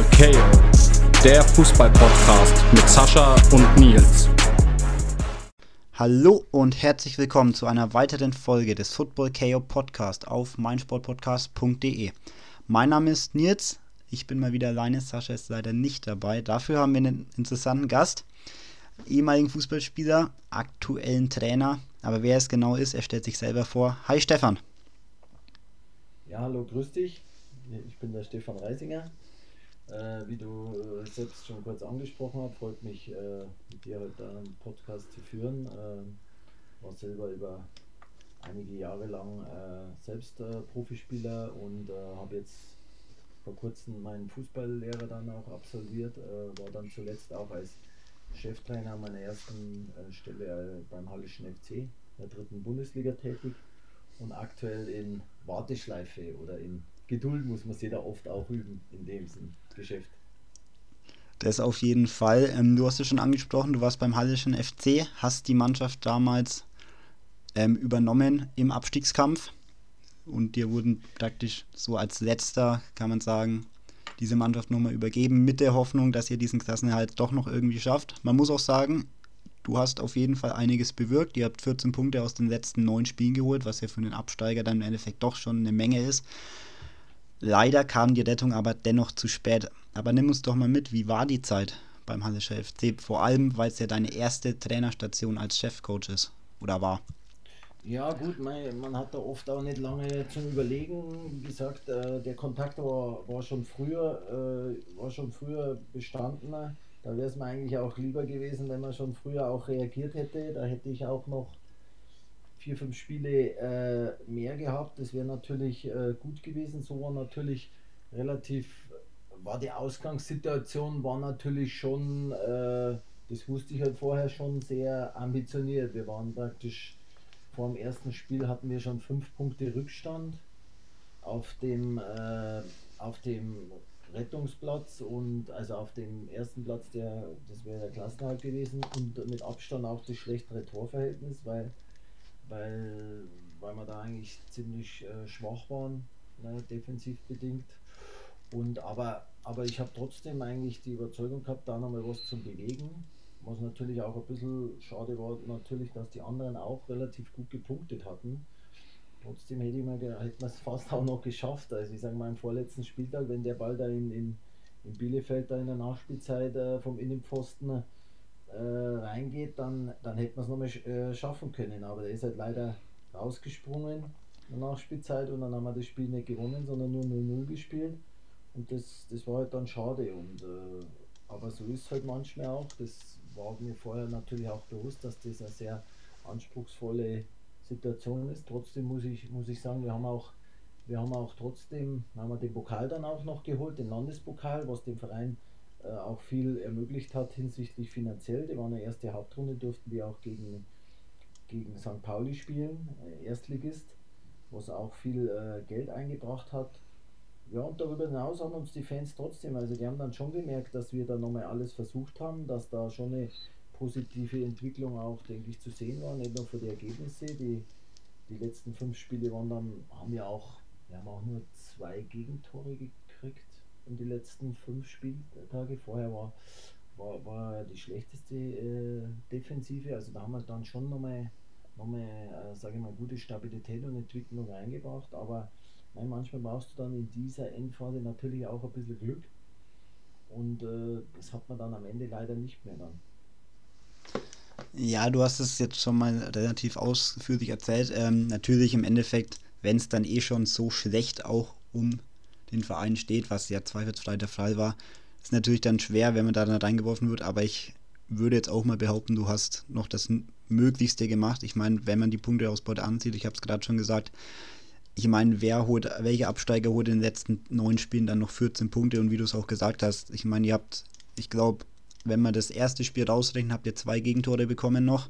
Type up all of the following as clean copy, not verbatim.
KO, der Fußball-Podcast mit Sascha und Nils. Hallo und herzlich willkommen zu einer weiteren Folge des Football KO Podcast auf meinsportpodcast.de. Mein Name ist Nils, ich bin mal wieder alleine, Sascha ist leider nicht dabei. Dafür haben wir einen interessanten Gast, ehemaligen Fußballspieler, aktuellen Trainer. Aber wer es genau ist, er stellt sich selber vor. Hi Stefan. Ja, hallo, grüß dich. Ich bin der Stefan Reisinger. Wie du selbst schon kurz angesprochen hast, freut mich, mit dir heute einen Podcast zu führen. War selber über einige Jahre lang selbst Profispieler und habe jetzt vor kurzem meinen Fußballlehrer dann auch absolviert. War dann zuletzt auch als Cheftrainer meiner ersten Stelle beim Hallischen FC, der 3. Bundesliga tätig und aktuell in Warteschleife oder in Geduld muss man sich da oft auch üben in dem Geschäft. Das auf jeden Fall. Du hast es schon angesprochen, du warst beim Hallischen FC, hast die Mannschaft damals übernommen im Abstiegskampf und dir wurden praktisch so als letzter, kann man sagen, diese Mannschaft nochmal übergeben mit der Hoffnung, dass ihr diesen Klassenerhalt doch noch irgendwie schafft. Man muss auch sagen, du hast auf jeden Fall einiges bewirkt. Ihr habt 14 Punkte aus den letzten 9 Spielen geholt, was ja für einen Absteiger dann im Endeffekt doch schon eine Menge ist. Leider kam die Rettung aber dennoch zu spät. Aber nimm uns doch mal mit, wie war die Zeit beim Hallischer FC? Vor allem, weil es ja deine erste Trainerstation als Chefcoach ist oder war. Ja gut, man hat da oft auch nicht lange zum Überlegen. Wie gesagt, der Kontakt war schon früher bestanden. Da wäre es mir eigentlich auch lieber gewesen, wenn man schon früher auch reagiert hätte. Da hätte ich auch noch 4, 5 Spiele mehr gehabt. Das wäre natürlich gut gewesen. So war natürlich die Ausgangssituation war natürlich schon, das wusste ich halt vorher schon, sehr ambitioniert. Wir waren praktisch vor dem ersten Spiel hatten wir schon 5 Punkte Rückstand auf dem Rettungsplatz und also auf dem ersten Platz, das wäre der Klassenerhalt gewesen und mit Abstand auch das schlechtere Torverhältnis, weil, weil wir da eigentlich ziemlich schwach waren, ne, defensiv bedingt. Aber ich habe trotzdem eigentlich die Überzeugung gehabt, da nochmal was zu bewegen. Was natürlich auch ein bisschen schade war, natürlich, dass die anderen auch relativ gut gepunktet hatten. Trotzdem hätte man es fast auch noch geschafft. Also ich sage mal, im vorletzten Spieltag, wenn der Ball da in Bielefeld da in der Nachspielzeit vom Innenpfosten reingeht, dann hätte man es nochmal schaffen können. Aber der ist halt leider rausgesprungen in der Nachspielzeit und dann haben wir das Spiel nicht gewonnen, sondern nur 0-0 gespielt. Und das war halt dann schade. Aber so ist es halt manchmal auch. Das war mir vorher natürlich auch bewusst, dass das eine sehr anspruchsvolle Situation ist. Trotzdem muss ich sagen, haben wir den Pokal dann auch noch geholt, den Landespokal, was dem Verein auch viel ermöglicht hat hinsichtlich finanziell. Die waren in der ersten Hauptrunde, durften wir auch gegen St. Pauli spielen, Erstligist, was auch viel Geld eingebracht hat. Ja, und darüber hinaus haben uns die Fans trotzdem, also die haben dann schon gemerkt, dass wir da nochmal alles versucht haben, dass da schon eine positive Entwicklung auch, denke ich, zu sehen war, nicht nur für die Ergebnisse. Die letzten 5 Spiele wir haben auch nur 2 Gegentore gekriegt in die letzten 5 Spieltage. Vorher war die schlechteste Defensive, also da haben wir dann schon nochmal sage ich mal, gute Stabilität und Entwicklung reingebracht, aber manchmal brauchst du dann in dieser Endphase natürlich auch ein bisschen Glück und das hat man dann am Ende leider nicht mehr dann. Ja, du hast es jetzt schon mal relativ ausführlich erzählt. Natürlich im Endeffekt, wenn es dann schon so schlecht auch um den Verein steht, was ja zweifelsfrei der Fall war, ist natürlich dann schwer, wenn man da dann reingeworfen wird, aber ich würde jetzt auch mal behaupten, du hast noch das Möglichste gemacht. Ich meine, wenn man die Punkteausbeute ansieht, ich habe es gerade schon gesagt, ich meine, welcher Absteiger holt in den letzten 9 Spielen dann noch 14 Punkte und wie du es auch gesagt hast, ich meine, ich glaube, wenn man das erste Spiel rausrechnet, habt ihr 2 Gegentore bekommen noch.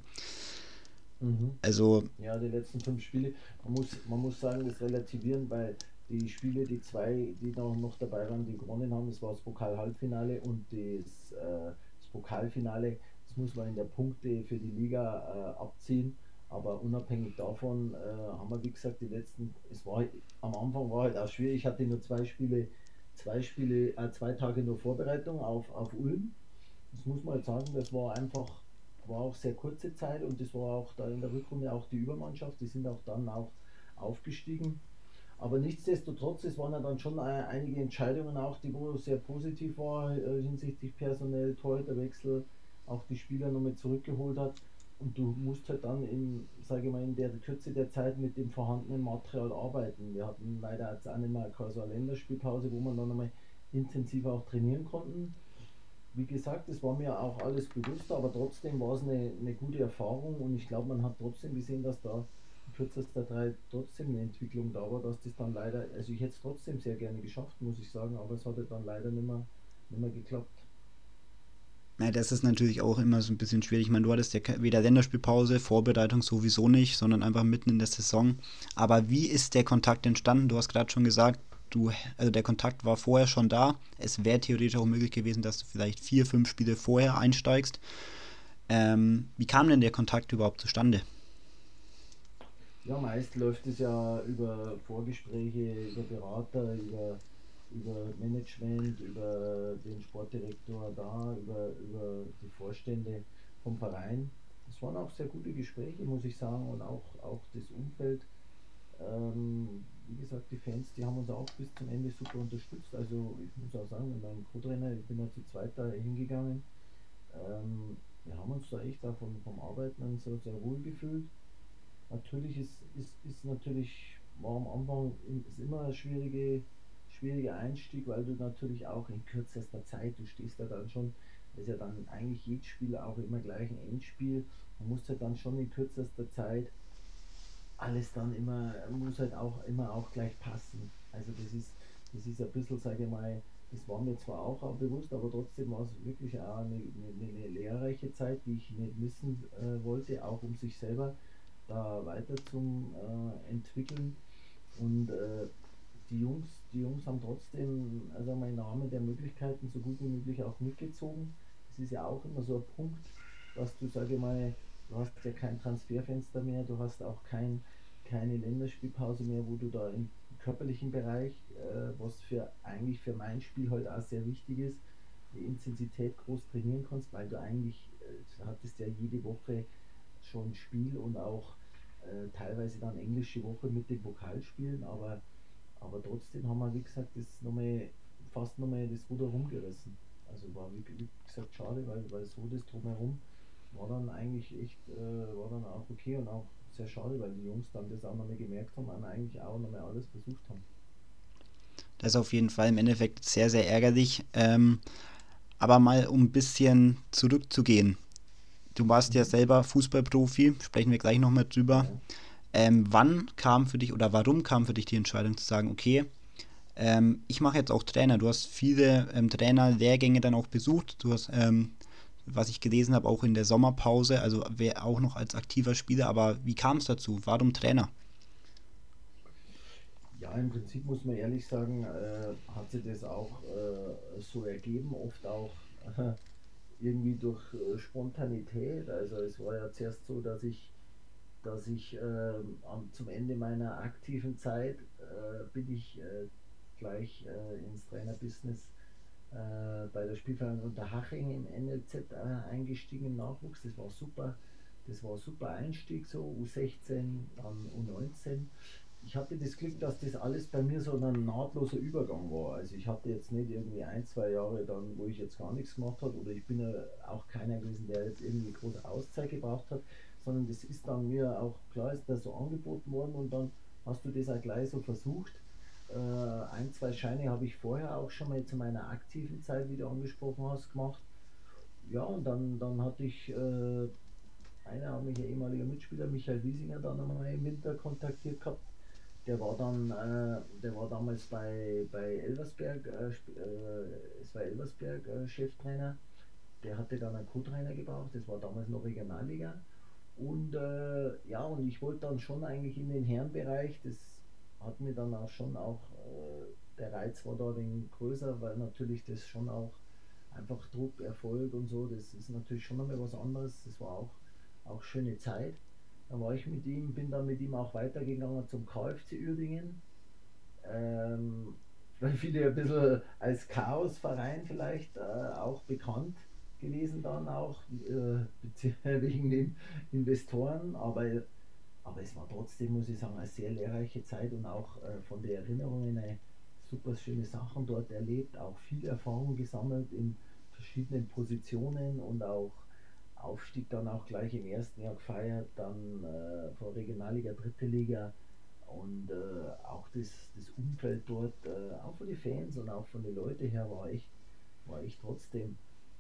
Also ja, die letzten 5 Spiele, man muss sagen, das relativieren, weil die Spiele, die 2, die noch dabei waren, die gewonnen haben, das war das Pokal-Halbfinale und das Pokalfinale, das muss man in der Punkte für die Liga abziehen. Aber unabhängig davon haben wir, wie gesagt, am Anfang war halt auch schwierig. Ich hatte nur 2 2 Tage nur Vorbereitung auf Ulm. Das muss man jetzt sagen, das war einfach, war auch sehr kurze Zeit und das war auch da in der Rückrunde auch die Übermannschaft, die sind auch dann auch aufgestiegen. Aber nichtsdestotrotz, es waren ja dann schon einige Entscheidungen auch, die wo sehr positiv war hinsichtlich personell, Torhüterwechsel, auch die Spieler nochmal zurückgeholt hat. Und du musst halt dann sage ich mal, in der Kürze der Zeit mit dem vorhandenen Material arbeiten. Wir hatten leider jetzt auch nicht mehr so eine Länderspielpause, wo man dann nochmal intensiv auch trainieren konnten. Wie gesagt, es war mir auch alles bewusst, aber trotzdem war es eine gute Erfahrung und ich glaube, man hat trotzdem gesehen, dass da in kürzester Zeit trotzdem eine Entwicklung da war, dass das dann leider, also ich hätte es trotzdem sehr gerne geschafft, muss ich sagen, aber es hat dann leider nicht mehr geklappt. Ja, das ist natürlich auch immer so ein bisschen schwierig. Ich meine, du hattest ja weder Länderspielpause, Vorbereitung sowieso nicht, sondern einfach mitten in der Saison. Aber wie ist der Kontakt entstanden? Du hast gerade schon gesagt, also der Kontakt war vorher schon da. Es wäre theoretisch auch möglich gewesen, dass du vielleicht 4, 5 Spiele vorher einsteigst. Wie kam denn der Kontakt überhaupt zustande? Ja, meist läuft es ja über Vorgespräche, über Berater, über Management, über den Sportdirektor da, über die Vorstände vom Verein. Das waren auch sehr gute Gespräche, muss ich sagen, und auch das Umfeld. Wie gesagt, die Fans, die haben uns auch bis zum Ende super unterstützt. Also ich muss auch sagen, mit meinem Co-Trainer, ich bin ja zu zweit da hingegangen. Wir haben uns da echt auch vom Arbeiten an so sehr wohl gefühlt. Natürlich ist natürlich, war am Anfang ist immer ein schwieriger Einstieg, weil du natürlich auch in kürzester Zeit, du stehst da dann schon, das ist ja dann eigentlich jedes Spiel auch immer gleich ein Endspiel, man muss ja dann schon in kürzester Zeit alles dann immer, muss halt auch immer auch gleich passen. Also das ist ein bisschen, sage ich mal, das war mir zwar auch bewusst, aber trotzdem war es wirklich auch eine lehrreiche Zeit, die ich nicht missen wollte, auch um sich selber da weiter zum entwickeln. Und die Jungs haben trotzdem, also mal im Rahmen der Möglichkeiten so gut wie möglich auch mitgezogen. Das ist ja auch immer so ein Punkt, was du, sage ich mal, du hast ja kein Transferfenster mehr, du hast auch keine Länderspielpause mehr, wo du da im körperlichen Bereich, was eigentlich für mein Spiel halt auch sehr wichtig ist, die Intensität groß trainieren kannst, weil du eigentlich hattest ja jede Woche schon ein Spiel und auch teilweise dann englische Woche mit den Pokalspielen, aber trotzdem haben wir, wie gesagt, fast nochmal das Ruder rumgerissen. Also war wie gesagt schade, weil so das drumherum war dann eigentlich echt, war dann auch okay und auch sehr schade, weil die Jungs dann das auch nochmal gemerkt haben und eigentlich auch nochmal alles versucht haben. Das ist auf jeden Fall im Endeffekt sehr, sehr ärgerlich. Aber mal um ein bisschen zurückzugehen. Du warst ja Mhm. selber Fußballprofi, sprechen wir gleich nochmal drüber. Ja. Wann kam für dich oder warum kam für dich die Entscheidung zu sagen, okay, ich mache jetzt auch Trainer. Du hast viele Trainerlehrgänge dann auch besucht. Du hast, was ich gelesen habe, auch in der Sommerpause, also wer auch noch als aktiver Spieler. Aber wie kam es dazu? Warum Trainer? Ja, im Prinzip muss man ehrlich sagen, hat sich das auch so ergeben, oft auch irgendwie durch Spontanität. Also es war ja zuerst so, dass ich zum Ende meiner aktiven Zeit bin ich gleich ins Trainerbusiness bei der Spielvereinigung Unterhaching im NLZ eingestiegen im Nachwuchs. Das war super. Das war ein super Einstieg, so U16, dann U19. Ich hatte das Glück, dass das alles bei mir so ein nahtloser Übergang war. Also ich hatte jetzt nicht irgendwie 1, 2 Jahre dann, wo ich jetzt gar nichts gemacht habe, oder ich bin ja auch keiner gewesen, der jetzt irgendwie große Auszeit gebraucht hat, sondern das ist dann mir auch klar, ist das so angeboten worden und dann hast du das auch gleich so versucht. 1, 2 Scheine habe ich vorher auch schon mal zu meiner aktiven Zeit, wie du angesprochen hast, gemacht. Ja, und dann hatte ich einer, hat mich ein ehemaliger Mitspieler, Michael Wiesinger, dann einmal im Winter kontaktiert gehabt. Der war damals bei Elversberg, es war Elversberg Cheftrainer. Der hatte dann einen Co-Trainer gebraucht, das war damals noch Regionalliga. Und ja, und ich wollte dann schon eigentlich in den Herrenbereich, das hat mir dann auch schon auch, der Reiz war da ein wenig größer, weil natürlich das schon auch einfach Druck, Erfolg und so, das ist natürlich schon nochmal was anderes. Das war auch schöne Zeit. Dann war ich mit ihm, bin dann mit ihm auch weitergegangen zum KFC Uerdingen. Ähm, weil viele ein bisschen als Chaosverein vielleicht auch bekannt gewesen dann auch, wegen den Investoren, aber es war trotzdem, muss ich sagen, eine sehr lehrreiche Zeit und auch von der Erinnerungen eine super schöne Sachen dort erlebt, auch viel Erfahrung gesammelt in verschiedenen Positionen und auch Aufstieg dann auch gleich im ersten Jahr gefeiert, dann von Regionalliga, dritte Liga und auch das Umfeld dort, auch von den Fans und auch von den Leuten her war echt trotzdem,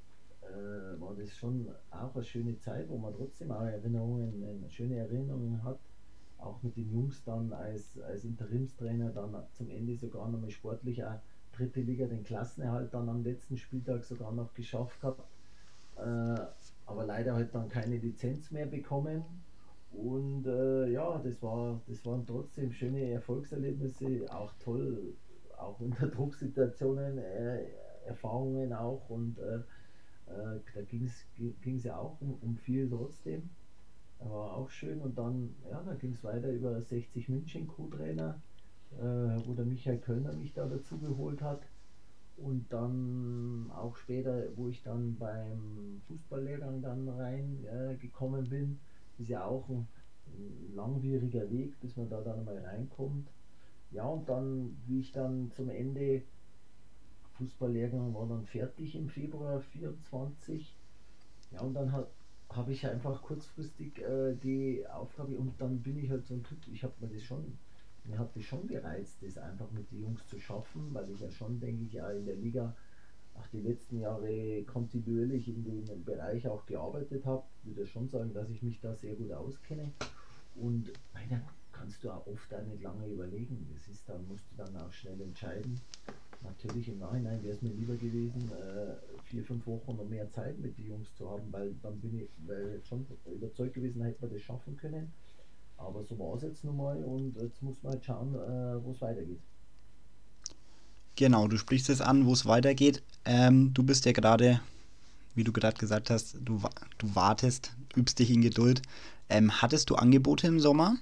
war das schon auch eine schöne Zeit, wo man trotzdem auch schöne Erinnerungen hat. Auch mit den Jungs dann als Interimstrainer dann zum Ende sogar nochmal sportlich auch dritte Liga den Klassenerhalt dann am letzten Spieltag sogar noch geschafft gehabt. Äh, aber leider halt dann keine Lizenz mehr bekommen. Und ja, das waren trotzdem schöne Erfolgserlebnisse, auch toll, auch unter Drucksituationen, Erfahrungen auch und da ging es ja auch um viel trotzdem. War auch schön und dann, ja, da ging es weiter über 60 München Co-Trainer, wo der Michael Kölner mich da dazu geholt hat. Und dann auch später, wo ich dann beim Fußballlehrgang dann rein gekommen bin, ist ja auch ein langwieriger Weg, bis man da dann mal reinkommt. Ja, und dann, wie ich dann zum Ende Fußballlehrgang war dann fertig im Februar 24. Ja, und dann habe ich einfach kurzfristig die Aufgabe und dann bin ich halt so ein Typ, mir hat das schon gereizt, das einfach mit den Jungs zu schaffen, weil ich ja schon, denke ich, ja in der Liga auch die letzten Jahre kontinuierlich in dem Bereich auch gearbeitet habe. Ich würde schon sagen, dass ich mich da sehr gut auskenne. Und dann kannst du auch oft auch nicht lange überlegen. Das ist, dann musst du dann auch schnell entscheiden. Natürlich im Nachhinein wäre es mir lieber gewesen, 4, 5 Wochen noch mehr Zeit mit den Jungs zu haben, weil dann bin ich schon überzeugt gewesen, hätte man das schaffen können. Aber so war es jetzt nun mal und jetzt muss man halt schauen, wo es weitergeht. Genau, du sprichst es an, wo es weitergeht. Du bist ja gerade, wie du gerade gesagt hast, du wartest, übst dich in Geduld. Hattest du Angebote im Sommer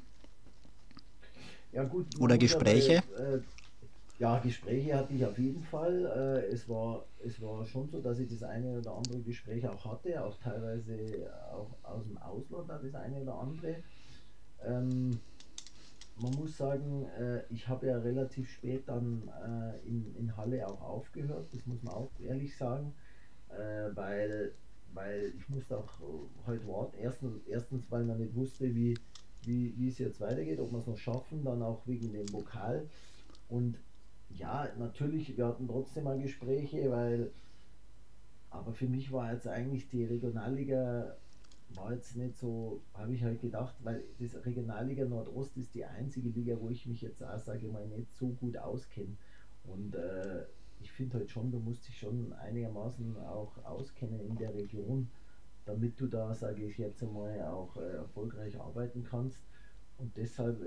Ja gut, man oder muss aber Gespräche? ja, Gespräche hatte ich auf jeden Fall. Es war schon so, dass ich das eine oder andere Gespräch auch hatte, auch teilweise auch aus dem Ausland das eine oder andere. Ähm, Man muss sagen, ich habe ja relativ spät dann in Halle auch aufgehört, das muss man auch ehrlich sagen, weil ich musste auch heute warten. Erstens, weil man nicht wusste, wie es jetzt weitergeht, ob wir es noch schaffen, dann auch wegen dem Vokal. Und ja, natürlich, wir hatten trotzdem mal Gespräche, aber für mich war jetzt eigentlich die Regionalliga war jetzt nicht so, habe ich halt gedacht, weil das Regionalliga Nordost ist die einzige Liga, wo ich mich jetzt auch, sage ich mal, nicht so gut auskenne. Und ich finde halt schon, du musst dich schon einigermaßen auch auskennen in der Region, damit du da, sage ich jetzt einmal, auch erfolgreich arbeiten kannst. Und deshalb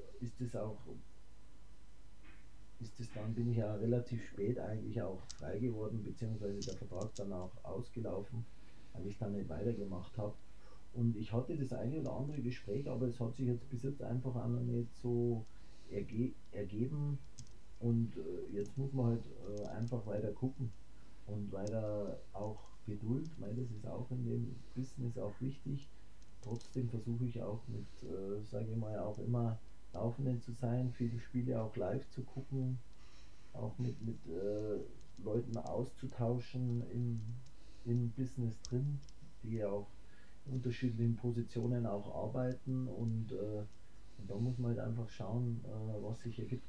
bin ich ja relativ spät eigentlich auch frei geworden, beziehungsweise der Vertrag dann auch ausgelaufen, weil ich dann nicht weitergemacht habe. Und ich hatte das eine oder andere Gespräch, aber es hat sich jetzt bis jetzt einfach auch noch nicht so ergeben. Und jetzt muss man halt einfach weiter gucken und weiter auch Geduld, weil das ist auch in dem Business auch wichtig. Trotzdem versuche ich auch mit, sage ich mal, auch immer Laufenden zu sein, viele Spiele auch live zu gucken, auch mit Leuten auszutauschen im Business drin, die ja auch in unterschiedlichen Positionen auch arbeiten und da muss man halt einfach schauen, was sich ergibt.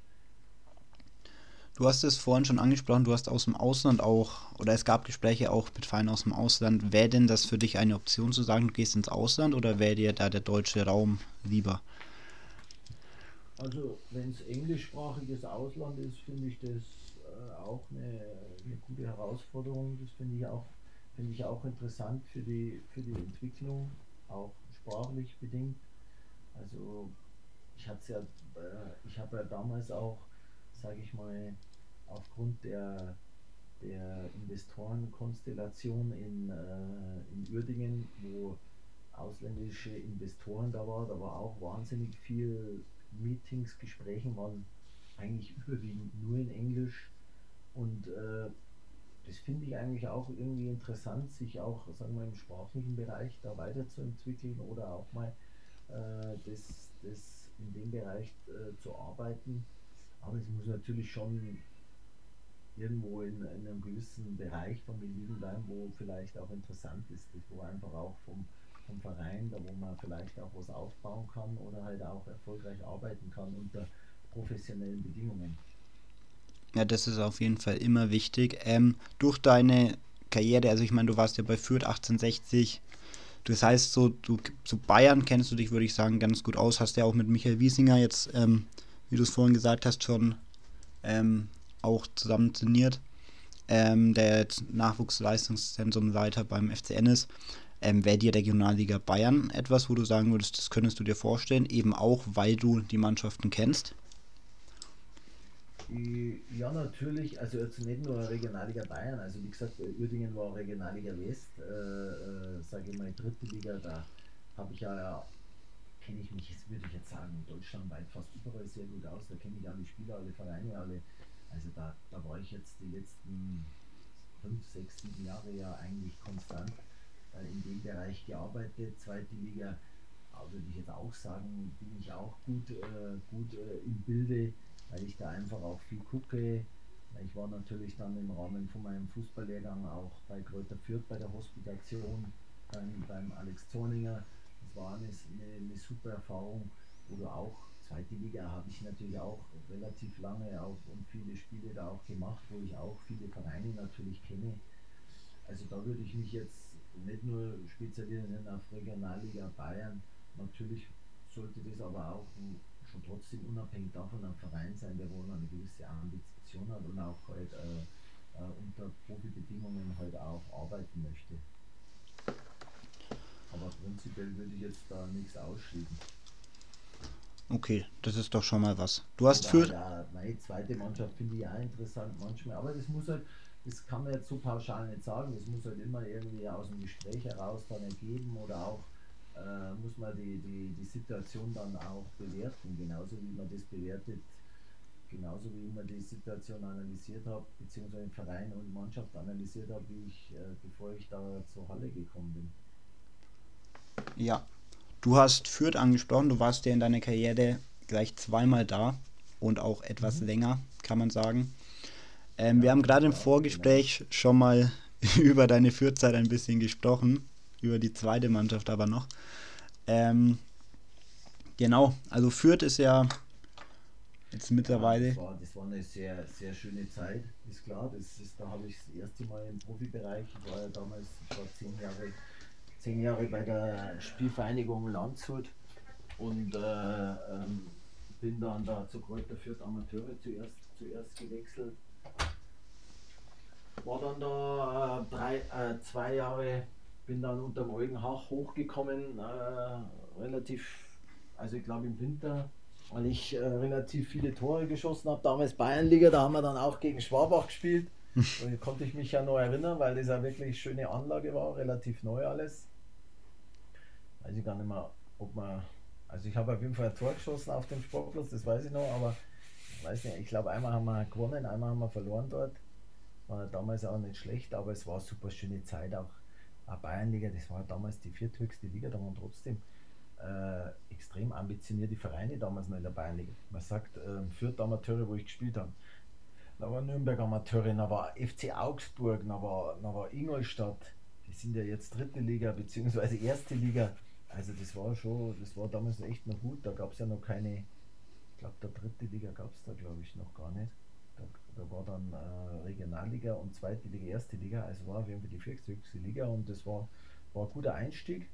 Du hast es vorhin schon angesprochen, du hast aus dem Ausland auch, oder es gab Gespräche auch mit Vereinen aus dem Ausland. Wäre denn das für dich eine Option zu sagen, du gehst ins Ausland oder wäre dir da der deutsche Raum lieber? Also wenn es englischsprachiges Ausland ist, finde ich das auch eine gute Herausforderung. Das finde ich auch interessant für die Entwicklung, auch sprachlich bedingt. Also ich habe ja damals auch, sage ich mal, aufgrund der Investorenkonstellation in Uerdingen, wo ausländische Investoren da war auch wahnsinnig viel Meetings, Gesprächen waren eigentlich überwiegend nur in Englisch und das finde ich eigentlich auch irgendwie interessant, sich auch, sagen wir, im sprachlichen Bereich da weiterzuentwickeln oder auch mal das in dem Bereich zu arbeiten. Aber es muss natürlich schon irgendwo in einem gewissen Bereich von mir liegen bleiben, wo vielleicht auch interessant ist, das, wo einfach auch vom Verein, da wo man vielleicht auch was aufbauen kann oder halt auch erfolgreich arbeiten kann unter professionellen Bedingungen. Ja, das ist auf jeden Fall immer wichtig. Durch deine Karriere, also ich meine, du warst ja bei Fürth 1860. Das heißt, zu Bayern kennst du dich, würde ich sagen, ganz gut aus. Hast ja auch mit Michael Wiesinger jetzt, wie du es vorhin gesagt hast, schon auch zusammen trainiert. Der jetzt Nachwuchsleistungszentrumleiter beim FCN ist. Wäre die Regionalliga Bayern etwas, wo du sagen würdest, das könntest du dir vorstellen, eben auch, weil du die Mannschaften kennst? Ja, natürlich, also jetzt nicht nur Regionalliga Bayern, also wie gesagt, Uerdingen war Regionalliga West, sage ich mal, dritte Liga, da habe ich ja, kenne ich mich, jetzt würde ich jetzt sagen, deutschlandweit fast überall sehr gut aus, da kenne ich alle Spieler, alle Vereine, alle, also da war ich jetzt die letzten 5, 6, 7 Jahre ja eigentlich konstant in dem Bereich gearbeitet, zweite Liga, würde ich jetzt auch sagen, bin ich auch gut im Bilde, weil ich da einfach auch viel gucke. Ich war natürlich dann im Rahmen von meinem Fußballlehrgang auch bei Greuther Fürth bei der Hospitation, beim Alex Zorninger. Das war eine super Erfahrung. Oder auch zweite Liga habe ich natürlich auch relativ lange auch und viele Spiele da auch gemacht, wo ich auch viele Vereine natürlich kenne. Also da würde ich mich jetzt nicht nur spezialisieren auf Regionalliga Bayern. Natürlich sollte das aber auch schon trotzdem unabhängig davon ein Verein sein, der wohl eine gewisse Ambition hat und auch halt unter Profibedingungen halt auch arbeiten möchte. Aber prinzipiell würde ich jetzt da nichts ausschließen. Okay, das ist doch schon mal was. Du hast Oder für. halt auch, meine zweite Mannschaft finde ich auch interessant manchmal, aber das muss halt, das kann man jetzt so pauschal nicht sagen, das muss halt immer irgendwie aus dem Gespräch heraus dann ergeben oder auch muss man die Situation dann auch bewerten, genauso wie man das bewertet, genauso wie ich mir die Situation analysiert habe, beziehungsweise Verein und Mannschaft analysiert habe, bevor ich da zur Halle gekommen bin. Ja, du hast Fürth angesprochen, du warst ja in deiner Karriere gleich zweimal da und auch etwas länger, kann man sagen. Wir Ja, haben gerade im ja, genau. Vorgespräch schon mal über deine Fürth-Zeit ein bisschen gesprochen, über die zweite Mannschaft aber noch. Ähm, genau, also Fürth ist ja jetzt Ja, mittlerweile. das war eine sehr, sehr schöne Zeit, ist klar. Da habe ich das erste Mal im Profibereich. Ich war ja damals, ich war 10 Jahre bei der Spielvereinigung Landshut und bin dann da zu Greuther Fürth Amateure zuerst gewechselt. War dann da 2 Jahre, bin dann unterm Eugenhach hochgekommen, relativ, also ich glaube im Winter, weil ich relativ viele Tore geschossen habe. Damals Bayernliga, da haben wir dann auch gegen Schwabach gespielt. Und konnte ich mich ja noch erinnern, weil das ja wirklich eine schöne Anlage war, relativ neu alles. Weiß ich gar nicht mehr, ob man. Also ich habe auf jeden Fall ein Tor geschossen auf dem Sportplatz, das weiß ich noch, aber ich weiß nicht, ich glaube einmal haben wir gewonnen, einmal haben wir verloren dort. War damals auch nicht schlecht, aber es war eine super schöne Zeit auch Bayernliga, das war damals die vierthöchste Liga, da waren trotzdem extrem ambitionierte Vereine damals noch in der Bayernliga. Man sagt, Fürth Amateure, wo ich gespielt habe. Da war Nürnberg Amateure, da war FC Augsburg, da war Ingolstadt. Die sind ja jetzt dritte Liga bzw. erste Liga. Also das war damals echt noch gut. Da gab es ja noch keine, ich glaube der dritte Liga gab es da glaube ich noch gar nicht. Da war dann Regionalliga und zweite Liga, erste Liga. Also war auf jeden Fall die höchste Liga und das war ein guter Einstieg.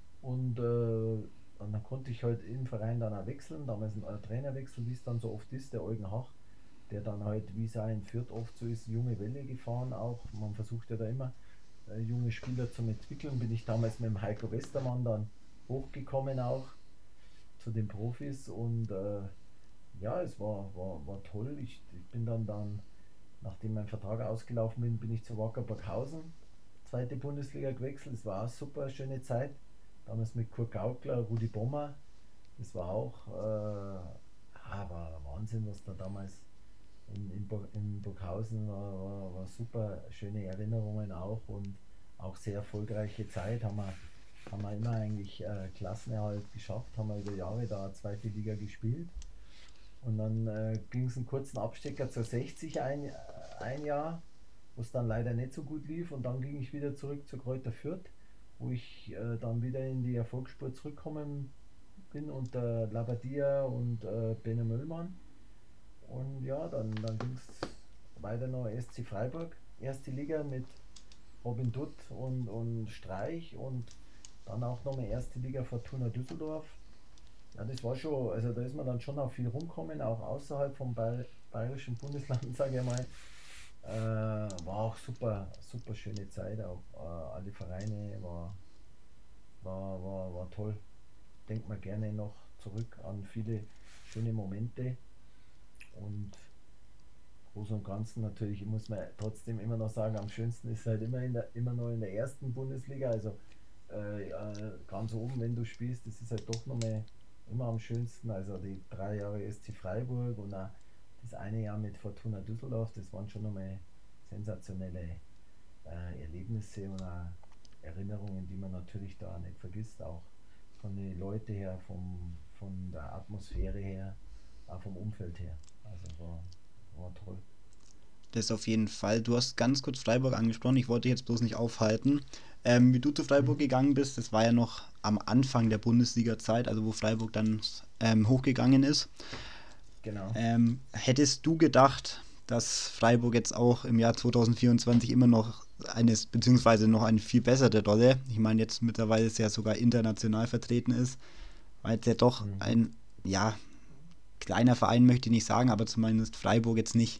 Und dann konnte ich halt im Verein dann auch wechseln, damals ein Trainerwechsel, wie es dann so oft ist, der Eugen Hach, der dann halt, wie es auch in Fürth oft so ist, junge Welle gefahren auch. Man versucht ja da immer junge Spieler zu entwickeln. Bin ich damals mit dem Heiko Westermann dann hochgekommen auch zu den Profis und ja, es war toll. Ich bin dann, nachdem mein Vertrag ausgelaufen bin ich zu Wacker Burghausen, zweite Bundesliga gewechselt. Es war auch eine super schöne Zeit. Damals mit Kurt Gaukler, Rudi Bommer. Das war auch ja, war Wahnsinn, was da damals in Burghausen war super, schöne Erinnerungen auch und auch sehr erfolgreiche Zeit. Haben wir immer eigentlich Klassenerhalt geschafft, haben wir über Jahre da zweite Liga gespielt. Und dann ging es einen kurzen Abstecker zur 60 ein Jahr, wo es dann leider nicht so gut lief. Und dann ging ich wieder zurück zu Kräuter Fürth, wo ich dann wieder in die Erfolgsspur zurückgekommen bin unter Labadia und Bene Möllmann. Und ja, dann ging es weiter noch SC Freiburg, erste Liga mit Robin Dutt und Streich und dann auch nochmal erste Liga Fortuna Düsseldorf. Ja, das war schon, also da ist man dann schon auch viel rumkommen, auch außerhalb vom bayerischen Bundesland, sage ich mal. War auch super, super schöne Zeit, auch alle Vereine war toll. Denkt man gerne noch zurück an viele schöne Momente und Großen und Ganzen natürlich muss man trotzdem immer noch sagen, am schönsten ist halt immer noch in der ersten Bundesliga, also ganz oben, wenn du spielst, das ist halt doch nochmal immer am schönsten, also die 3 Jahre SC Freiburg und auch das eine Jahr mit Fortuna Düsseldorf, das waren schon nochmal sensationelle Erlebnisse und auch Erinnerungen, die man natürlich da nicht vergisst, auch von den Leuten her, von der Atmosphäre her, auch vom Umfeld her. Also war toll. Das auf jeden Fall. Du hast ganz kurz Freiburg angesprochen, ich wollte dich jetzt bloß nicht aufhalten. Wie du zu Freiburg Mhm. gegangen bist, das war ja noch am Anfang der Bundesliga-Zeit, also wo Freiburg dann hochgegangen ist. Genau. Hättest du gedacht, dass Freiburg jetzt auch im Jahr 2024 immer noch beziehungsweise noch eine viel bessere Rolle, ich meine jetzt mittlerweile ist ja sogar international vertreten ist, weil es ja doch Mhm. ein, ja, kleiner Verein möchte ich nicht sagen, aber zumindest Freiburg jetzt nicht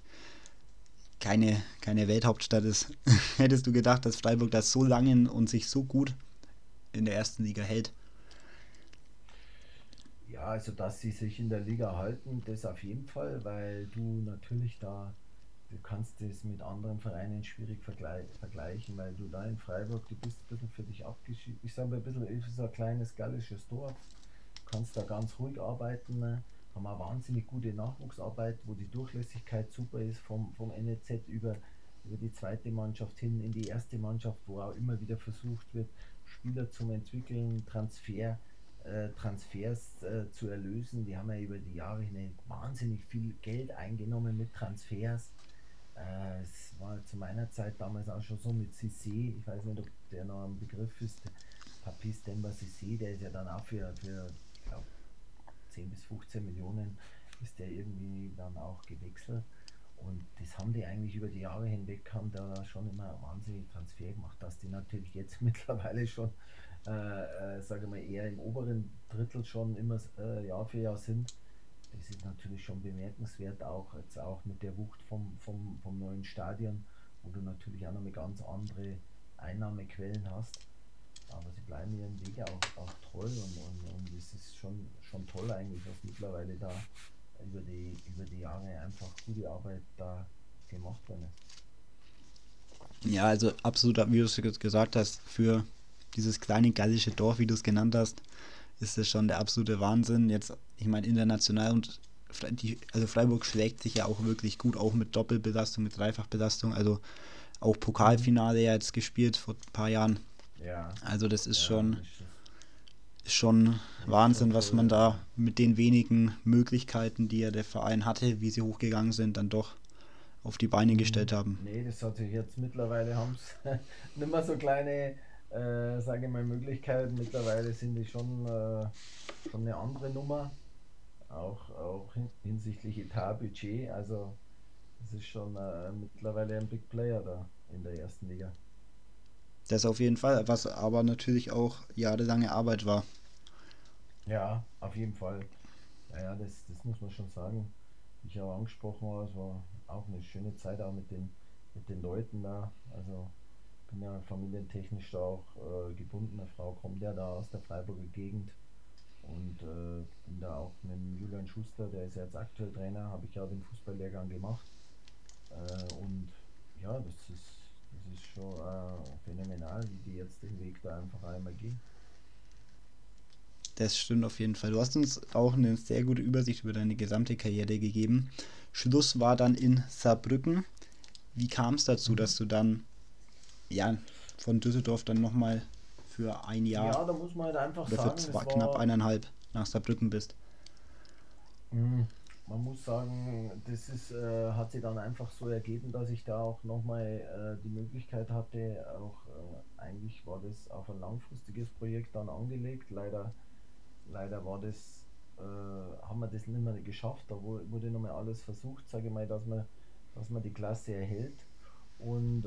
keine Welthauptstadt ist. Hättest du gedacht, dass Freiburg das so lange und sich so gut in der ersten Liga hält? Ja, also dass sie sich in der Liga halten, das auf jeden Fall, weil du kannst das mit anderen Vereinen schwierig vergleichen, weil du da in Freiburg, du bist ein bisschen für dich abgeschieden. Ich sage mal ein bisschen, ist so ein kleines gallisches Dorf, kannst da ganz ruhig arbeiten, ne? Haben eine wahnsinnig gute Nachwuchsarbeit, wo die Durchlässigkeit super ist, vom NEZ über die zweite Mannschaft hin in die erste Mannschaft, wo auch immer wieder versucht wird, Spieler zu entwickeln, Transfers zu erlösen. Die haben ja über die Jahre hinweg wahnsinnig viel Geld eingenommen mit Transfers. Es war zu meiner Zeit damals auch schon so mit Cissé, ich weiß nicht, ob der noch ein Begriff ist, Papis Demba Cissé, der ist ja dann auch für ich glaube, 10 bis 15 Millionen ist der irgendwie dann auch gewechselt. Und das haben die eigentlich über die Jahre hinweg, haben da schon immer wahnsinnig Transfer gemacht, dass die natürlich jetzt mittlerweile schon, sage mal, eher im oberen Drittel schon immer Jahr für Jahr sind. Das ist natürlich schon bemerkenswert, auch jetzt auch mit der Wucht vom neuen Stadion, wo du natürlich auch noch eine ganz andere Einnahmequellen hast. Aber sie bleiben ihren Weg auch treu und es ist schon toll eigentlich, was mittlerweile da über die Jahre einfach gute Arbeit da gemacht worden ist. Ja, also absolut, wie du es gesagt hast, für dieses kleine gallische Dorf, wie du es genannt hast, ist das schon der absolute Wahnsinn. Jetzt, ich meine, international und also Freiburg schlägt sich ja auch wirklich gut, auch mit Doppelbelastung, mit Dreifachbelastung, also auch Mhm. Pokalfinale ja jetzt gespielt vor ein paar Jahren. Ja, Also das ja, ist schon das ist schon Wahnsinn, was man toll. da mit den wenigen Möglichkeiten, die ja der Verein hatte, wie sie hochgegangen sind, dann doch auf die Beine gestellt haben. Nee, das hat sich jetzt mittlerweile haben es nicht mehr so kleine, sage ich mal, Möglichkeiten. Mittlerweile sind die schon eine andere Nummer, auch hinsichtlich Etat, Budget. Also es ist schon mittlerweile ein Big Player da in der ersten Liga. Das auf jeden Fall, was aber natürlich auch jahrelange Arbeit war. Ja, auf jeden Fall. Ja, ja, das muss man schon sagen. Wie ich auch angesprochen habe, es war auch eine schöne Zeit auch mit den Leuten da. Also bin ja familientechnisch da auch gebunden. Eine Frau kommt ja da aus der Freiburger Gegend und bin da auch mit dem Julian Schuster, der ist ja jetzt aktuell Trainer, habe ich ja den Fußballlehrgang gemacht. Und ja, das ist schon phänomenal, wie die jetzt den Weg da einfach einmal gehen. Das stimmt auf jeden Fall. Du hast uns auch eine sehr gute Übersicht über deine gesamte Karriere gegeben. Schluss war dann in Saarbrücken. Wie kam es dazu, dass du dann ja, von Düsseldorf dann nochmal für ein Jahr Ja, da muss man halt einfach oder für sagen, das knapp war. 1,5 nach Saarbrücken bist? Mm, Man muss sagen, das hat sich dann einfach so ergeben, dass ich da auch nochmal die Möglichkeit hatte, auch eigentlich war das auf ein langfristiges Projekt dann angelegt. Leider haben wir das nicht mehr geschafft. Da wurde nochmal alles versucht, sage ich mal, dass man die Klasse erhält. Und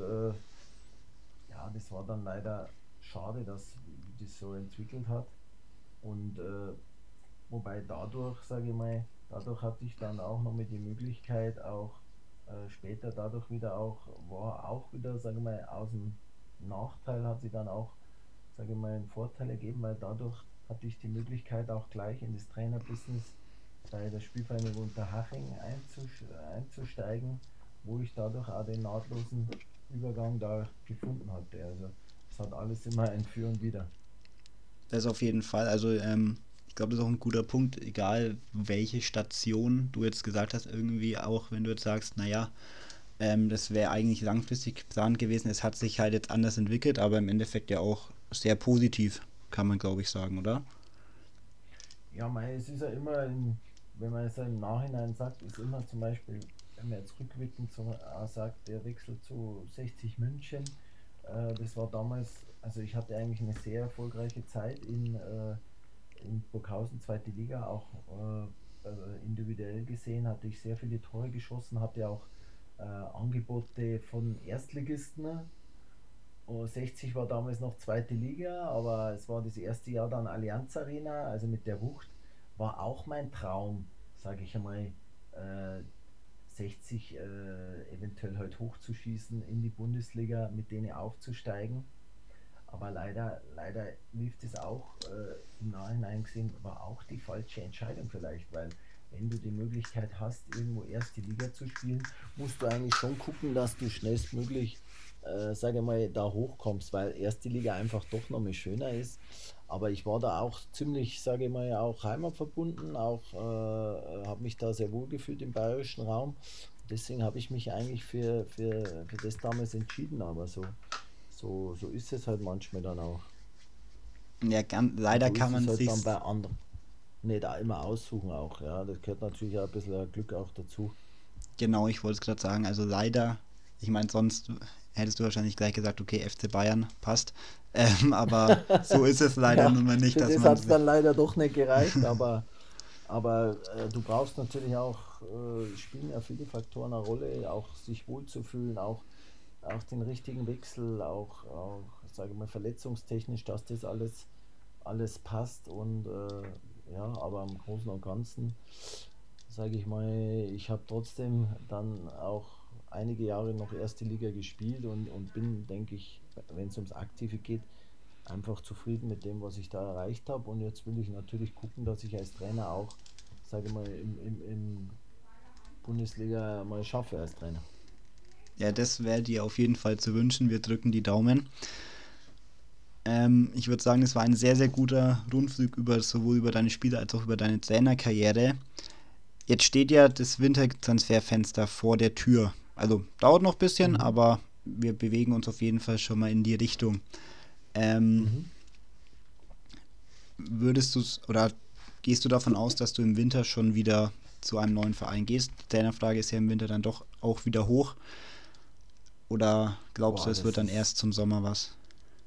ja, das war dann leider schade, dass wie das so entwickelt hat. Und wobei dadurch, sage ich mal, dadurch hatte ich dann auch noch mit die Möglichkeit, auch später dadurch wieder auch, war auch wieder, sage ich mal, aus dem Nachteil hat sie dann auch, sage ich mal, einen Vorteil ergeben, weil dadurch hatte ich die Möglichkeit auch gleich in das Trainerbusiness bei der Spielvereinigung Unterhaching einzusteigen, wo ich dadurch auch den nahtlosen Übergang da gefunden hatte. Also es hat alles immer ein Für und Wider. Das auf jeden Fall. Also ich glaube, das ist auch ein guter Punkt, egal welche Station du jetzt gesagt hast, irgendwie auch, wenn du jetzt sagst, naja, das wäre eigentlich langfristig geplant gewesen, es hat sich halt jetzt anders entwickelt, aber im Endeffekt ja auch sehr positiv, kann man glaube ich sagen, oder? Ja, mei, es ist ja immer, wenn man es ja im Nachhinein sagt, ist immer zum Beispiel, wenn man jetzt rückblickend sagt, der Wechsel zu 60 München, das war damals, also ich hatte eigentlich eine sehr erfolgreiche Zeit in Burghausen, zweite Liga, auch individuell gesehen, hatte ich sehr viele Tore geschossen, hatte auch Angebote von Erstligisten. 60 war damals noch zweite Liga, aber es war das erste Jahr dann Allianz Arena, also mit der Wucht. War auch mein Traum, sage ich einmal, äh, 60 eventuell halt hochzuschießen in die Bundesliga, mit denen aufzusteigen. Aber leider lief das auch im Nachhinein gesehen, war auch die falsche Entscheidung vielleicht, weil wenn du die Möglichkeit hast, irgendwo erste Liga zu spielen, musst du eigentlich schon gucken, dass du schnellstmöglich, sage mal, da hochkommst, weil erste Liga einfach doch noch mal schöner ist. Aber ich war da auch ziemlich, sage ich mal, auch heimatverbunden, auch habe mich da sehr wohl gefühlt im bayerischen Raum. Deswegen habe ich mich eigentlich für das damals entschieden, aber so ist es halt manchmal dann auch. Ja, Und leider so kann ist es man halt sich, dann bei anderen. Nicht auch immer aussuchen auch, ja. Das gehört natürlich auch ein bisschen Glück auch dazu. genau, ich wollte es gerade sagen, also leider, ich meine, sonst hättest du wahrscheinlich gleich gesagt, okay, FC Bayern passt, aber so ist es leider Ja, nun mal nicht, für dass das man hat es sich, dann leider doch nicht gereicht, aber du brauchst natürlich auch, spielen ja viele Faktoren eine Rolle, auch sich wohlzufühlen, auch den richtigen Wechsel, auch sage ich mal, verletzungstechnisch, dass das alles passt und ja, aber im Großen und Ganzen sage ich mal, ich habe trotzdem dann auch einige Jahre noch erste Liga gespielt und bin, denke ich, wenn es ums Aktive geht, einfach zufrieden mit dem, was ich da erreicht habe. Und jetzt will ich natürlich gucken, dass ich als Trainer auch, sage ich mal, im Bundesliga mal schaffe als Trainer. ja, das wäre dir auf jeden Fall zu wünschen, wir drücken die Daumen. Ich würde sagen, es war ein sehr, sehr guter Rundflug über sowohl über deine Spiele als auch über deine Trainerkarriere. Jetzt steht ja das Wintertransferfenster vor der Tür. Also dauert noch ein bisschen, Mhm. aber wir bewegen uns auf jeden Fall schon mal in die Richtung. Ähm, Mhm. würdest du oder gehst du davon aus, dass du im Winter schon wieder zu einem neuen Verein gehst? Die Trainerfrage ist ja im Winter dann doch auch wieder hoch. Oder glaubst du, Boah, es wird das dann ist, erst zum Sommer was?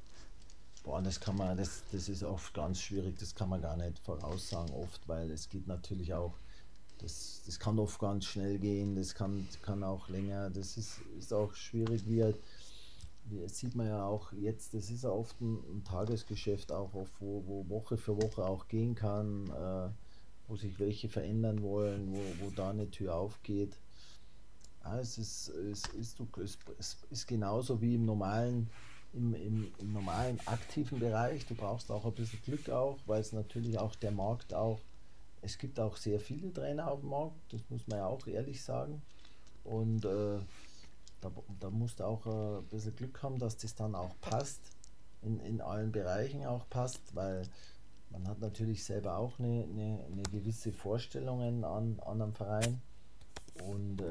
das ist oft ganz schwierig, das kann man gar nicht voraussagen oft, weil es geht natürlich auch, das kann oft ganz schnell gehen, kann auch länger, ist auch schwierig, das sieht man ja auch jetzt, das ist ja oft ein Tagesgeschäft auch, wo Woche für Woche auch gehen kann, wo sich welche verändern wollen, wo da eine Tür aufgeht. Ja, es ist genauso wie im normalen aktiven Bereich. Du brauchst auch ein bisschen Glück auch, weil es natürlich auch der Markt auch, es gibt auch sehr viele Trainer auf dem Markt, das muss man ja auch ehrlich sagen. Und da musst du auch ein bisschen Glück haben, dass das dann auch passt, in allen Bereichen auch passt, weil man hat natürlich selber auch eine gewisse Vorstellungen an einem Verein und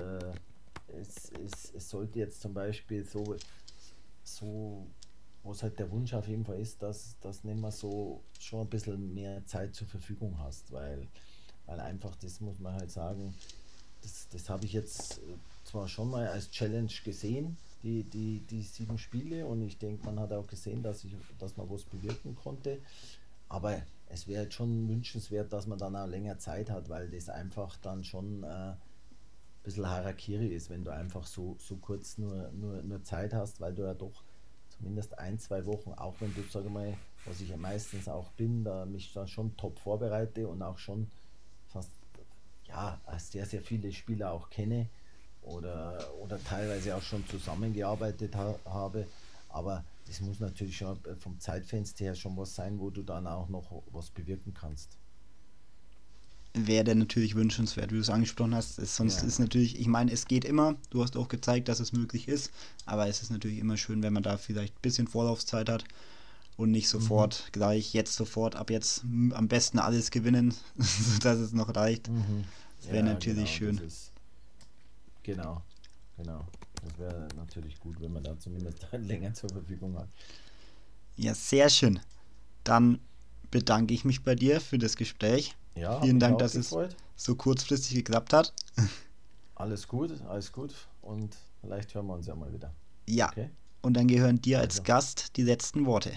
es sollte jetzt zum Beispiel so, was halt der Wunsch auf jeden Fall ist, dass nicht mehr so schon ein bisschen mehr Zeit zur Verfügung hast, weil einfach, das muss man halt sagen, das habe ich jetzt zwar schon mal als Challenge gesehen, die 7 Spiele, und ich denke, man hat auch gesehen, dass man was bewirken konnte, aber es wäre halt schon wünschenswert, dass man dann auch länger Zeit hat, weil das einfach dann schon ein bisschen Harakiri ist, wenn du einfach so kurz nur Zeit hast, weil du ja doch zumindest 1-2 Wochen, auch wenn du, sage mal, was ich ja meistens auch bin, da mich dann schon top vorbereite und auch schon fast sehr, sehr viele Spieler auch kenne oder teilweise auch schon zusammengearbeitet habe, aber das muss natürlich schon vom Zeitfenster her schon was sein, wo du dann auch noch was bewirken kannst. Wäre natürlich wünschenswert, wie du es angesprochen hast. Sonst ist natürlich, ich meine, es geht immer, du hast auch gezeigt, dass es möglich ist, aber es ist natürlich immer schön, wenn man da vielleicht ein bisschen Vorlaufzeit hat und nicht sofort gleich, jetzt sofort, ab jetzt am besten alles gewinnen, sodass es noch reicht. Das wäre natürlich schön. Genau. Das wäre natürlich gut, wenn man da zumindest länger zur Verfügung hat. Ja, sehr schön. Dann bedanke ich mich bei dir für das Gespräch. Ja, vielen Dank, dass es so kurzfristig geklappt hat. Alles gut und vielleicht hören wir uns ja mal wieder. Ja, okay? Und dann gehören dir als Gast die letzten Worte.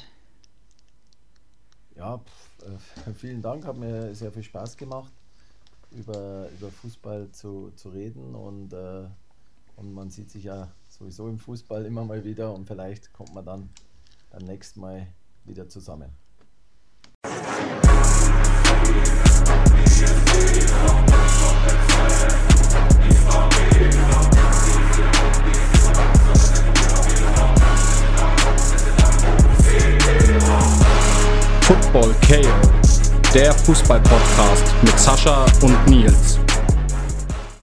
Ja, vielen Dank, hat mir sehr viel Spaß gemacht, über Fußball zu reden und man sieht sich ja sowieso im Fußball immer mal wieder und vielleicht kommt man dann beim nächsten Mal wieder zusammen. Football KO, der Fußball-Podcast mit Sascha und Nils.